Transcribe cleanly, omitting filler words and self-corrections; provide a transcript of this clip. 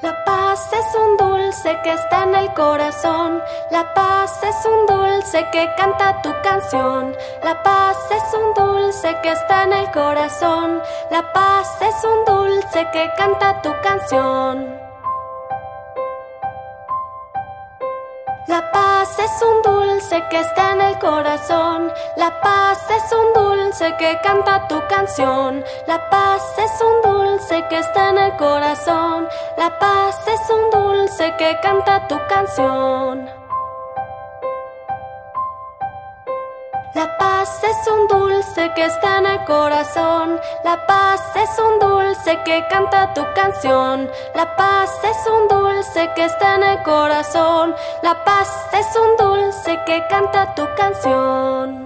La paz es un dulce que está en el corazón. La paz es un dulce que canta tu canción. La paz es un dulce que está en el corazón. La paz es un dulce que canta tu canción. La paz es un dulce que está en el corazón. La paz es un dulce que canta tu canción. La paz es un dulce que está en el corazón. La paz es un dulce que canta tu canción. La paz es un dulce que está en el corazón. La paz es un dulce que canta tu canción. La paz es un dulce que está en el corazón. La paz es un dulce que canta tu canción.